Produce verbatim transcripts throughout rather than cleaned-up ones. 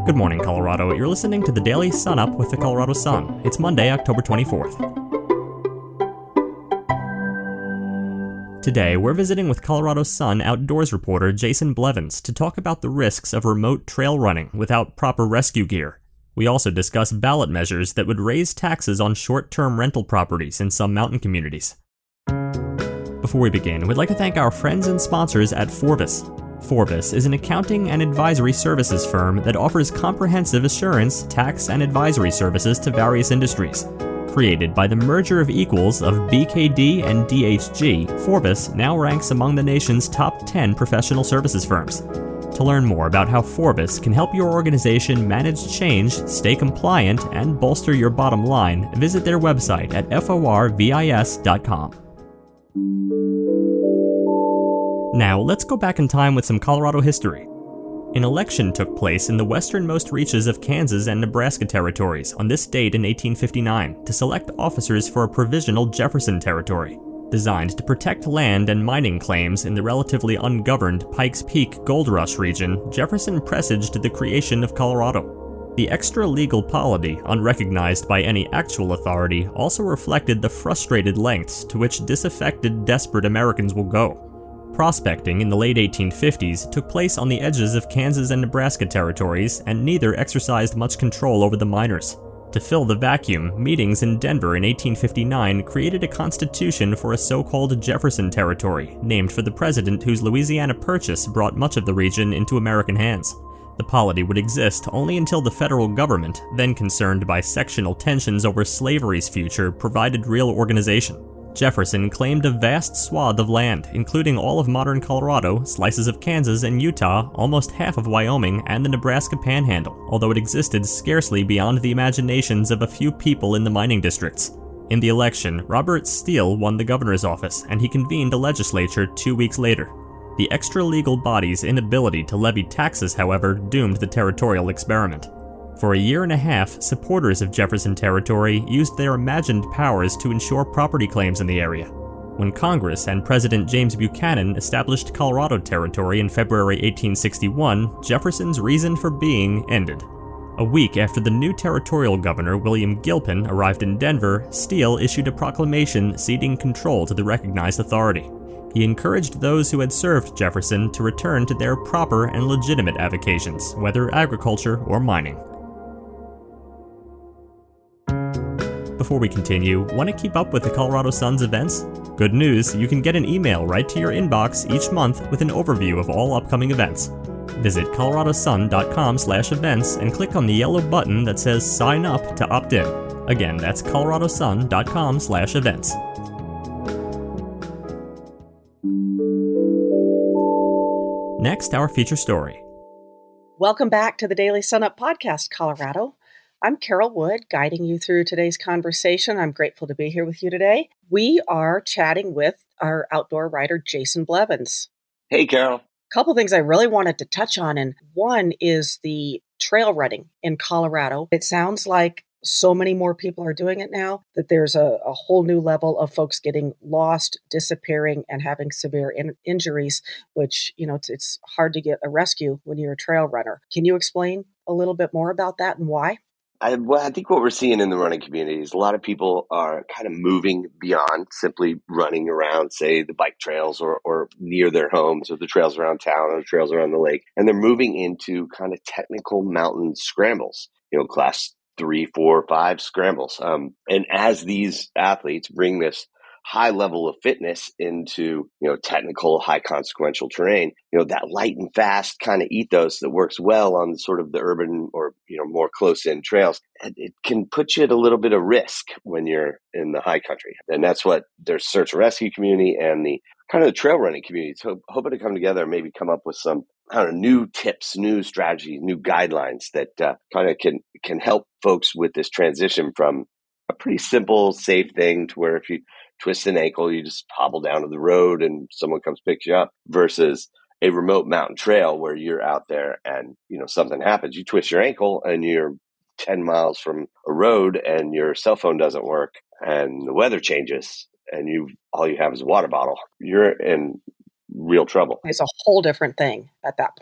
Good morning, Colorado. You're listening to the Daily Sun Up with the Colorado Sun. It's Monday, October twenty-fourth. Today, we're visiting with Colorado Sun outdoors reporter Jason Blevins to talk about the risks of remote trail running without proper rescue gear. We also discuss ballot measures that would raise taxes on short-term rental properties in some mountain communities. Before we begin, we'd like to thank our friends and sponsors at Forvis. Forvis is an accounting and advisory services firm that offers comprehensive assurance, tax, and advisory services to various industries. Created by the merger of equals of B K D and D H G, Forvis now ranks among the nation's top ten professional services firms. To learn more about how Forvis can help your organization manage change, stay compliant, and bolster your bottom line, visit their website at forvis dot com. Now, let's go back in time with some Colorado history. An election took place in the westernmost reaches of Kansas and Nebraska territories on this date in eighteen fifty-nine to select officers for a provisional Jefferson Territory. Designed to protect land and mining claims in the relatively ungoverned Pikes Peak Gold Rush region, Jefferson presaged the creation of Colorado. The extra-legal polity, unrecognized by any actual authority, also reflected the frustrated lengths to which disaffected, desperate Americans will go. Prospecting in the late eighteen fifties took place on the edges of Kansas and Nebraska territories, and neither exercised much control over the miners. To fill the vacuum, meetings in Denver in eighteen fifty-nine created a constitution for a so-called Jefferson Territory, named for the president whose Louisiana Purchase brought much of the region into American hands. The polity would exist only until the federal government, then concerned by sectional tensions over slavery's future, provided real organization. Jefferson claimed a vast swath of land, including all of modern Colorado, slices of Kansas and Utah, almost half of Wyoming, and the Nebraska Panhandle, although it existed scarcely beyond the imaginations of a few people in the mining districts. In the election, Robert Steele won the governor's office, and he convened a legislature two weeks later. The extra-legal body's inability to levy taxes, however, doomed the territorial experiment. For a year and a half, supporters of Jefferson Territory used their imagined powers to ensure property claims in the area. When Congress and President James Buchanan established Colorado Territory in February eighteen sixty-one, Jefferson's reason for being ended. A week after the new territorial governor, William Gilpin, arrived in Denver, Steele issued a proclamation ceding control to the recognized authority. He encouraged those who had served Jefferson to return to their proper and legitimate avocations, whether agriculture or mining. Before we continue, want to keep up with the Colorado Sun's events? Good news, you can get an email right to your inbox each month with an overview of all upcoming events. Visit colorado sun dot com slash events and click on the yellow button that says Sign Up to opt in. Again, that's colorado sun dot com slash events. Next, our feature story. Welcome back to the Daily Sun Up Podcast, Colorado. I'm Carol Wood, guiding you through today's conversation. I'm grateful to be here with you today. We are chatting with our outdoor writer, Jason Blevins. Hey, Carol. A couple things I really wanted to touch on, and one is the trail running in Colorado. It sounds like so many more people are doing it now that there's a, a whole new level of folks getting lost, disappearing, and having severe in- injuries, which, you know, it's, it's hard to get a rescue when you're a trail runner. Can you explain a little bit more about that and why? I, well, I think what we're seeing in the running community is a lot of people are kind of moving beyond simply running around, say, the bike trails or, or near their homes or the trails around town or the trails around the lake. And they're moving into kind of technical mountain scrambles, you know, class three, four, five scrambles. Um, and as these athletes bring this high level of fitness into, you know, technical, high consequential terrain, you know, that light and fast kind of ethos that works well on sort of the urban or, you know, more close in trails, it can put you at a little bit of risk when you're in the high country. And that's what their search and rescue community and the kind of the trail running community is ho- hoping to come together and maybe come up with some, I don't know, new tips, new strategies, new guidelines that uh, kind of can, can help folks with this transition from a pretty simple, safe thing to where if you twist an ankle, you just hobble down to the road and someone comes picks you up, versus a remote mountain trail where you're out there and, you know, something happens. You twist your ankle and you're ten miles from a road and your cell phone doesn't work and the weather changes and you all you have is a water bottle. You're in real trouble. It's a whole different thing at that point.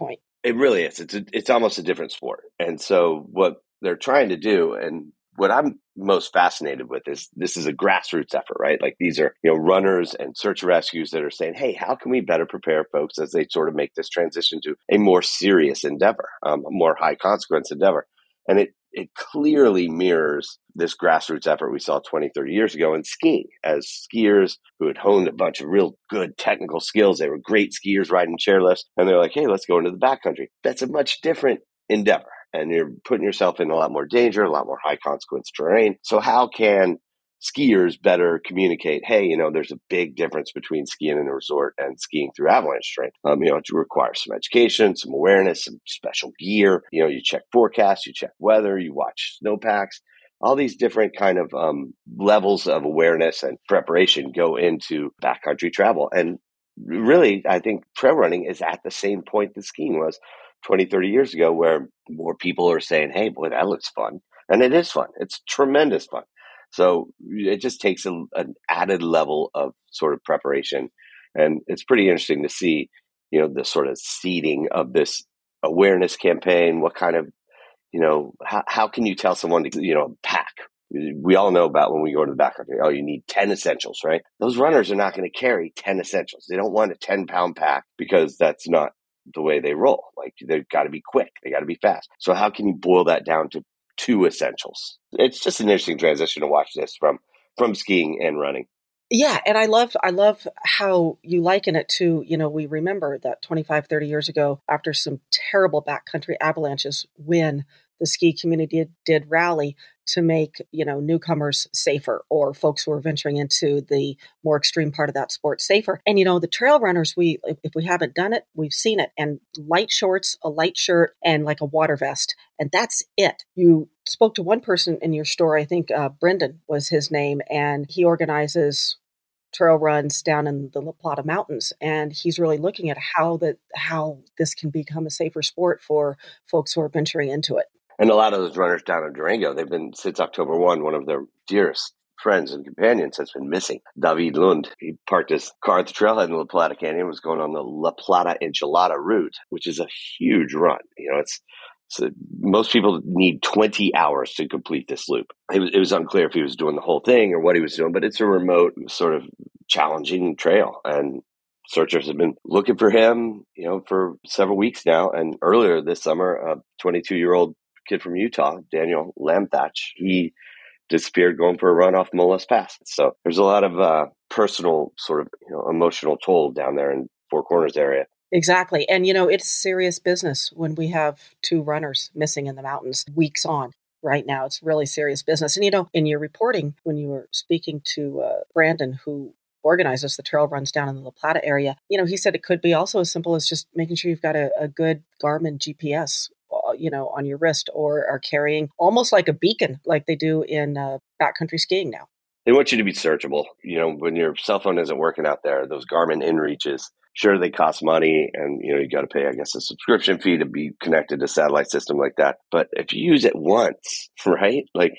It really is. It's a, it's almost a different sport. And so what they're trying to do, and what I'm most fascinated with, is this is a grassroots effort, right? Like these are, you know, runners and search and rescues that are saying, hey, how can we better prepare folks as they sort of make this transition to a more serious endeavor, um, a more high consequence endeavor? And it it clearly mirrors this grassroots effort we saw twenty, thirty years ago in skiing, as skiers who had honed a bunch of real good technical skills. They were great skiers riding chairlifts, and they're like, hey, let's go into the backcountry. That's a much different endeavor, and you're putting yourself in a lot more danger, a lot more high consequence terrain. So how can skiers better communicate, hey, you know, there's a big difference between skiing in a resort and skiing through avalanche terrain. Um, you know, it requires some education, some awareness, some special gear. You know, you check forecasts, you check weather, you watch snowpacks. All these different kind of um, levels of awareness and preparation go into backcountry travel. And really, I think trail running is at the same point that skiing was twenty, thirty years ago, where more people are saying, hey, boy, that looks fun. And it is fun. It's tremendous fun. So it just takes a, an added level of sort of preparation. And it's pretty interesting to see, you know, the sort of seeding of this awareness campaign. What kind of, you know, how, how can you tell someone to, you know, pack? We all know about when we go to the backcountry, oh, you need ten essentials, right? Those runners are not going to carry ten essentials. They don't want a ten pound pack, because that's not the way they roll. Like, they've got to be quick. They got to be fast. So how can you boil that down to two essentials? It's just an interesting transition to watch this from from skiing and running. Yeah, and I love I love how you liken it to, you know, we remember that twenty-five, thirty years ago, after some terrible backcountry avalanches, when the ski community did, did rally to make, you know, newcomers safer, or folks who are venturing into the more extreme part of that sport safer. And, you know, the trail runners, we, if, if we haven't done it, we've seen it. And light shorts, a light shirt, and like a water vest. And that's it. You spoke to one person in your store, I think uh, Brendan was his name, and he organizes trail runs down in the La Plata Mountains. And he's really looking at how that how this can become a safer sport for folks who are venturing into it. And a lot of those runners down in Durango, they've been, since October first, one of their dearest friends and companions has been missing. David Lund, he parked his car at the trailhead in the La Plata Canyon, was going on the La Plata Enchilada route, which is a huge run. You know, it's, so most people need twenty hours to complete this loop. It was, it was unclear if he was doing the whole thing or what he was doing, but it's a remote, sort of challenging trail. And searchers have been looking for him, you know, for several weeks now. And earlier this summer, a twenty-two-year-old kid from Utah, Daniel Lamthach, he disappeared going for a run off Molas Pass. So there's a lot of uh, personal sort of, you know, emotional toll down there in Four Corners area. Exactly. And, you know, it's serious business when we have two runners missing in the mountains weeks on. Right now, it's really serious business. And, you know, in your reporting, when you were speaking to uh, Brandon, who organizes the trail runs down in the La Plata area, you know, he said it could be also as simple as just making sure you've got a, a good Garmin G P S, uh, you know, on your wrist, or are carrying almost like a beacon, like they do in uh, backcountry skiing now. They want you to be searchable. You know, when your cell phone isn't working out there, those Garmin InReaches, sure, they cost money, and, you know, you got to pay, I guess, a subscription fee to be connected to a satellite system like that. But if you use it once, right, like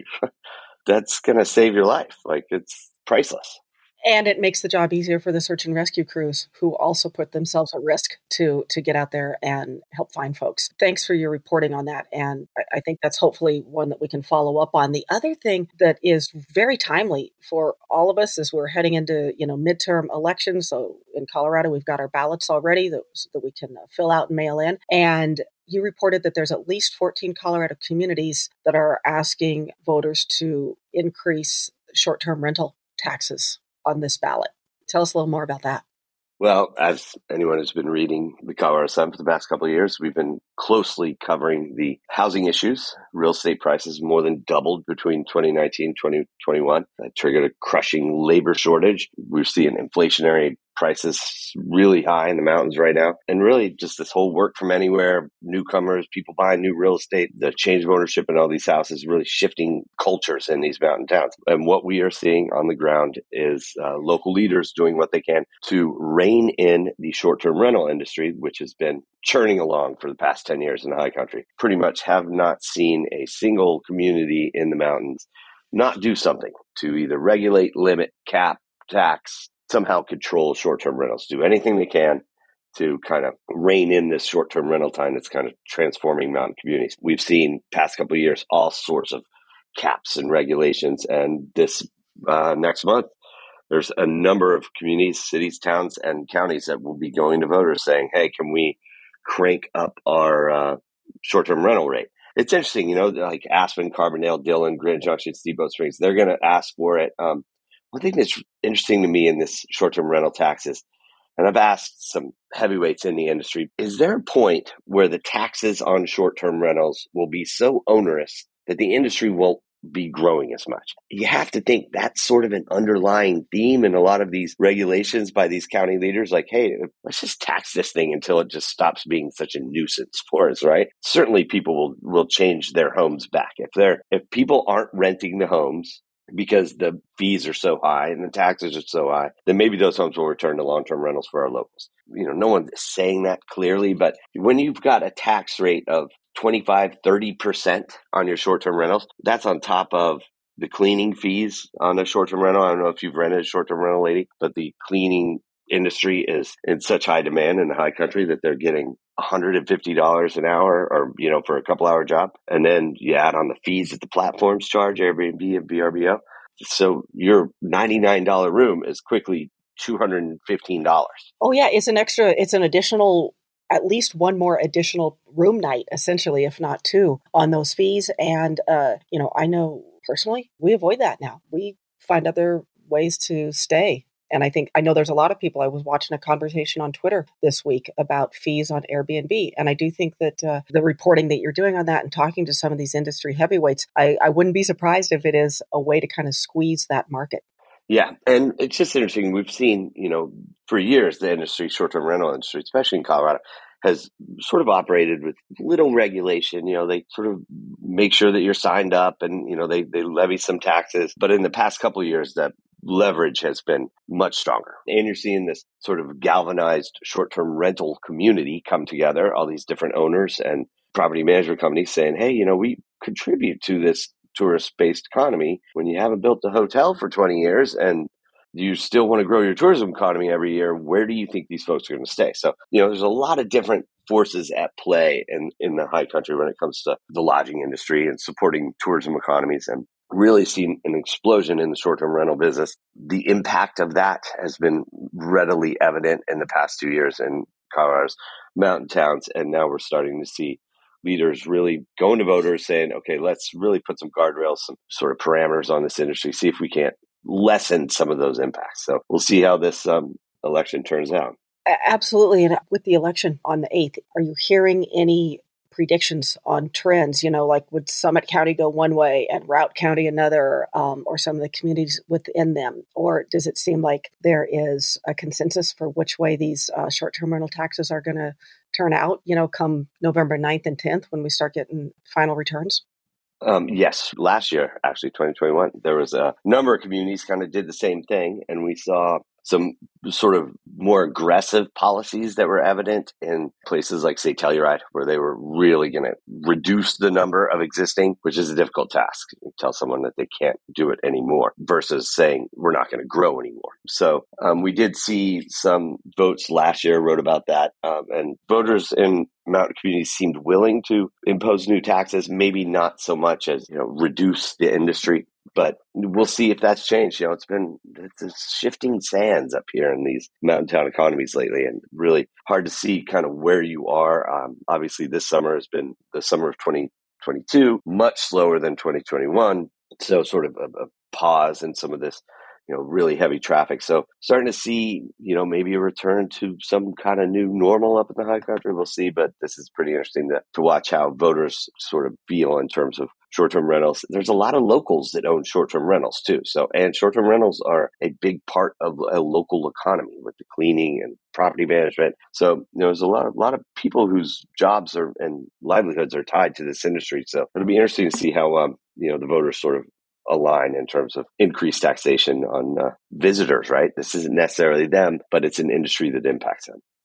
that's going to save your life. Like, it's priceless. And it makes the job easier for the search and rescue crews, who also put themselves at risk to to get out there and help find folks. Thanks for your reporting on that. And I, I think that's hopefully one that we can follow up on. The other thing that is very timely for all of us as we're heading into, you know, midterm elections. So in Colorado, we've got our ballots already that, that we can uh, fill out and mail in. And you reported that there's at least fourteen Colorado communities that are asking voters to increase short-term rental taxes on this ballot. Tell us a little more about that. Well, as anyone who's been reading the Colorado Sun for the past couple of years, we've been closely covering the housing issues. Real estate prices more than doubled between twenty nineteen and twenty twenty-one. That triggered a crushing labor shortage. We're seeing inflationary prices really high in the mountains right now. And really just this whole work from anywhere, newcomers, people buying new real estate, the change of ownership in all these houses, really shifting cultures in these mountain towns. And what we are seeing on the ground is uh, local leaders doing what they can to rein in the short-term rental industry, which has been churning along for the past ten years in the high country. Pretty much have not seen a single community in the mountains not do something to either regulate, limit, cap, tax, somehow control short-term rentals, do anything they can to kind of rein in this short-term rental time that's kind of transforming mountain communities. We've seen past couple of years all sorts of caps and regulations, and this uh, next month, there's a number of communities, cities, towns, and counties that will be going to voters saying, hey, can we crank up our uh, short-term rental rate? It's interesting, you know, like Aspen, Carbondale, Dillon, Grand Junction, Steamboat Springs, they're going to ask for it. Um, one thing that's interesting to me in this short-term rental taxes, and I've asked some heavyweights in the industry, is there a point where the taxes on short-term rentals will be so onerous that the industry won't be growing as much? You have to think that's sort of an underlying theme in a lot of these regulations by these county leaders. Like, hey, let's just tax this thing until it just stops being such a nuisance for us, right? Certainly people will, will change their homes back. If they're, if people aren't renting the homes because the fees are so high and the taxes are so high, then maybe those homes will return to long-term rentals for our locals. You know, no one's saying that clearly, but when you've got a tax rate of twenty-five, thirty percent on your short-term rentals, that's on top of the cleaning fees on a short-term rental. I don't know if you've rented a short-term rental, lady, but the cleaning industry is in such high demand in the high country that they're getting one hundred fifty dollars an hour or, you know, for a couple hour job. And then you add on the fees that the platforms charge, Airbnb and V R B O. So your ninety-nine dollars room is quickly two hundred fifteen dollars. Oh yeah, it's an extra, it's an additional, at least one more additional room night, essentially, if not two, on those fees. And, uh, you know, I know personally, we avoid that now. We find other ways to stay. And I think, I know there's a lot of people, I was watching a conversation on Twitter this week about fees on Airbnb. And I do think that uh, the reporting that you're doing on that and talking to some of these industry heavyweights, I, I wouldn't be surprised if it is a way to kind of squeeze that market. Yeah. And it's just interesting. We've seen, you know, for years, the industry, short-term rental industry, especially in Colorado, has sort of operated with little regulation. You know, they sort of make sure that you're signed up and, you know, they, they levy some taxes. But in the past couple of years, that leverage has been much stronger. And you're seeing this sort of galvanized short-term rental community come together, all these different owners and property management companies saying, hey, you know, we contribute to this tourist-based economy. When you haven't built a hotel for twenty years and you still want to grow your tourism economy every year, where do you think these folks are going to stay? So, you know, there's a lot of different forces at play in, in the high country when it comes to the lodging industry and supporting tourism economies, and really seen an explosion in the short-term rental business. The impact of that has been readily evident in the past two years in Colorado's mountain towns. And now we're starting to see leaders really going to voters saying, okay, let's really put some guardrails, some sort of parameters on this industry, see if we can't lessen some of those impacts. So we'll see how this um, election turns out. Absolutely. And with the election on the eighth, are you hearing any predictions on trends? You know, like would Summit County go one way and Routt County another, um, or some of the communities within them? Or does it seem like there is a consensus for which way these uh, short-term rental taxes are going to turn out, you know, come November ninth and tenth when we start getting final returns? Um, yes, last year, actually, twenty twenty-one, there was a number of communities kind of did the same thing. And we saw some sort of more aggressive policies that were evident in places like, say, Telluride, where they were really going to reduce the number of existing, which is a difficult task. You tell someone that they can't do it anymore versus saying we're not going to grow anymore. So um, we did see some votes last year wrote about that. Um, and voters in mountain communities seemed willing to impose new taxes, maybe not so much as, you know, reduce the industry. But we'll see if that's changed. You know, it's been it's shifting sands up here in these mountain town economies lately, and really hard to see kind of where you are. Um, obviously, this summer has been the summer of twenty twenty-two, much slower than twenty twenty-one. So sort of a, a pause in some of this, you know, really heavy traffic. So starting to see, you know, maybe a return to some kind of new normal up in the high country. We'll see. But this is pretty interesting to, to watch how voters sort of feel in terms of short-term rentals. There's a lot of locals that own short-term rentals too. So, and short-term rentals are a big part of a local economy with the cleaning and property management. So, you know, there's a lot of, lot of people whose jobs are and livelihoods are tied to this industry. So it'll be interesting to see how, um, you know, the voters sort of align in terms of increased taxation on uh, visitors, right? This isn't necessarily them, but it's an industry that impacts them.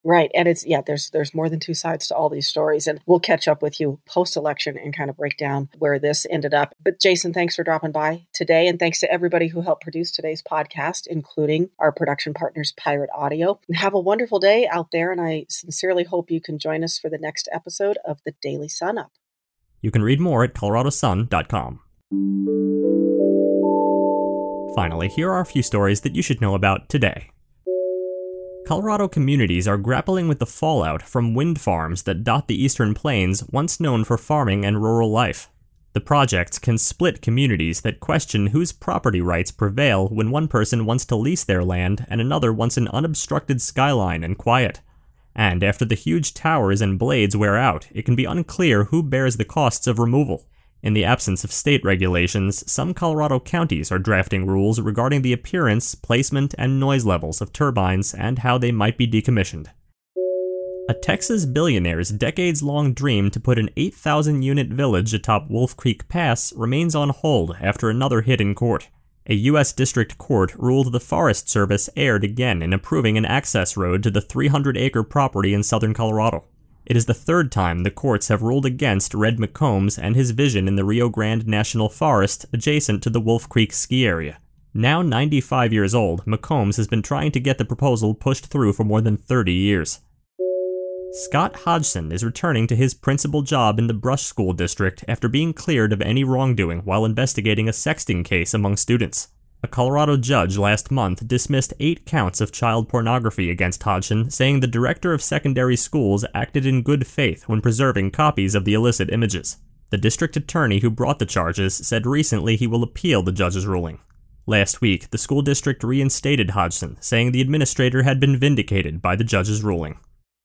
Right. And it's, yeah, there's there's more than two sides to all these stories. And we'll catch up with you post-election and kind of break down where this ended up. But Jason, thanks for dropping by today. And thanks to everybody who helped produce today's podcast, including our production partners, Pirate Audio. And have a wonderful day out there. And I sincerely hope you can join us for the next episode of the Daily Sun Up. You can read more at colorado sun dot com. Finally, here are a few stories that you should know about today. Colorado communities are grappling with the fallout from wind farms that dot the eastern plains, once known for farming and rural life. The projects can split communities that question whose property rights prevail when one person wants to lease their land and another wants an unobstructed skyline and quiet. And after the huge towers and blades wear out, it can be unclear who bears the costs of removal. In the absence of state regulations, some Colorado counties are drafting rules regarding the appearance, placement, and noise levels of turbines and how they might be decommissioned. A Texas billionaire's decades-long dream to put an eight thousand unit village atop Wolf Creek Pass remains on hold after another hit in court. A U S District Court ruled the Forest Service erred again in approving an access road to the three hundred acre property in southern Colorado. It is the third time the courts have ruled against Red McCombs and his vision in the Rio Grande National Forest adjacent to the Wolf Creek ski area. Now ninety-five years old, McCombs has been trying to get the proposal pushed through for more than thirty years. Scott Hodgson is returning to his principal job in the Brush School District after being cleared of any wrongdoing while investigating a sexting case among students. A Colorado judge last month dismissed eight counts of child pornography against Hodgson, saying the director of secondary schools acted in good faith when preserving copies of the illicit images. The district attorney who brought the charges said recently he will appeal the judge's ruling. Last week, the school district reinstated Hodgson, saying the administrator had been vindicated by the judge's ruling.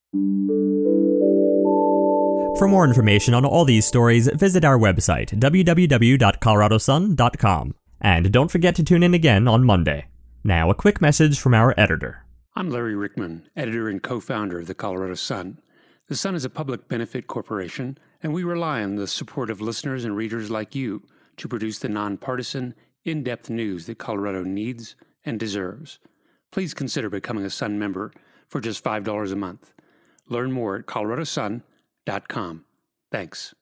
For more information on all these stories, visit our website, w w w dot colorado sun dot com. And don't forget to tune in again on Monday. Now, a quick message from our editor. I'm Larry Rickman, editor and co-founder of the Colorado Sun. The Sun is a public benefit corporation, and we rely on the support of listeners and readers like you to produce the nonpartisan, in-depth news that Colorado needs and deserves. Please consider becoming a Sun member for just five dollars a month. Learn more at colorado sun dot com. Thanks.